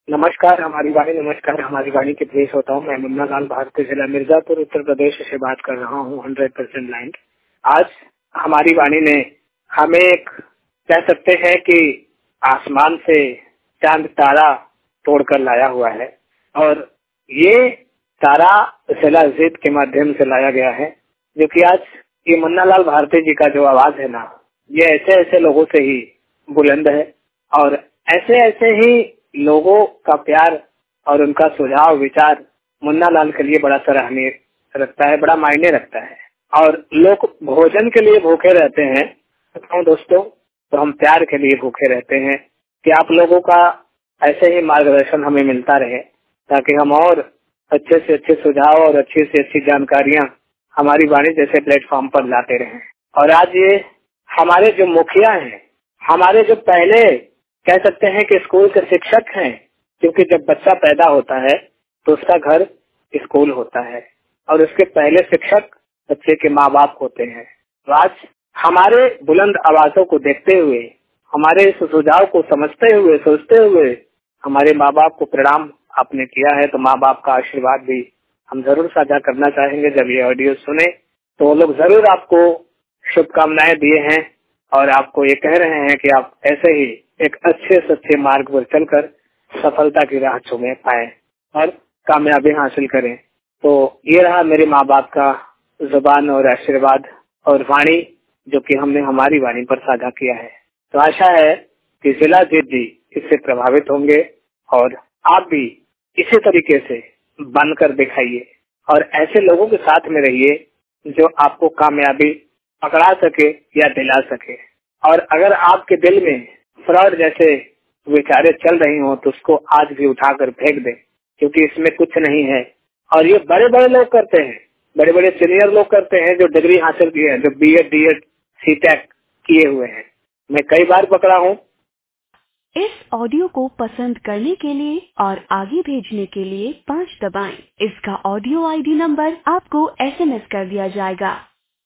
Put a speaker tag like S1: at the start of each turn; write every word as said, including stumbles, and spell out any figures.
S1: नमस्कार हमारी वाणी नमस्कार हमारी वाणी के प्रिय श्रोताओं, मैं मुन्ना लाल भारतीय जिला मिर्जापुर उत्तर प्रदेश से बात कर रहा हूँ हंड्रेड परसेंट लाइन। आज हमारी वाणी ने हमें एक कह सकते हैं कि आसमान से चांद तारा तोड़कर लाया हुआ है और ये तारा शिलाजीत के माध्यम से लाया गया है, जो कि आज ये मुन्ना लाल भारती जी का जो आवाज है ना, ये ऐसे ऐसे लोगों से ही बुलंद है और ऐसे ऐसे ही लोगों का प्यार और उनका सुझाव विचार मुन्ना लाल के लिए बड़ा सराहनीय रखता है, बड़ा मायने रखता है। और लोग भोजन के लिए भूखे रहते हैं तो दोस्तों, तो हम प्यार के लिए भूखे रहते हैं कि आप लोगों का ऐसे ही मार्गदर्शन हमें मिलता रहे, ताकि हम और अच्छे से अच्छे सुझाव और अच्छी से अच्छी जानकारियां हमारी वाणी जैसे प्लेटफॉर्म पर लाते रहें। और आज ये हमारे जो मुखिया हैं, हमारे जो पहले कह सकते हैं कि स्कूल के शिक्षक हैं, क्योंकि जब बच्चा पैदा होता है तो उसका घर स्कूल होता है और उसके पहले शिक्षक बच्चे के माँ बाप होते हैं। तो आज हमारे बुलंद आवाजों को देखते हुए, हमारे इस सुझाव को समझते हुए, सोचते हुए हमारे माँ बाप को प्रणाम आपने किया है, तो माँ बाप का आशीर्वाद भी हम जरूर साझा करना चाहेंगे। जब ये ऑडियो सुने तो वो लोग जरूर आपको शुभकामनाएं दिए हैं और आपको ये कह रहे हैं कि आप ऐसे ही एक अच्छे सच्चे मार्ग पर चलकर सफलता की राह चूमे पाए और कामयाबी हासिल करें। तो ये रहा मेरे माँ बाप का जुबान और आशीर्वाद और वाणी, जो कि हमने हमारी वाणी पर साझा किया है। तो आशा है कि शिलाजीत जी इससे प्रभावित होंगे और आप भी इसी तरीके से बनकर दिखाइए और ऐसे लोगों के साथ में रहिए जो आपको कामयाबी पकड़ा सके या दिला सके। और अगर आपके दिल में फ्रॉड जैसे विचारें चल रही हो तो उसको आज भी उठाकर फेंक दें, क्योंकि इसमें कुछ नहीं है। और ये बड़े बड़े लोग करते हैं, बड़े बड़े सीनियर लोग करते हैं जो डिग्री हासिल किए हैं, जो B Ed D Ed C tech किए हुए हैं। मैं कई बार पकड़ा हूँ।
S2: इस ऑडियो को पसंद करने के लिए और आगे भेजने के लिए पाँच दबाएं। इसका ऑडियो आई डी नंबर आपको एस एम एस कर दिया जाएगा।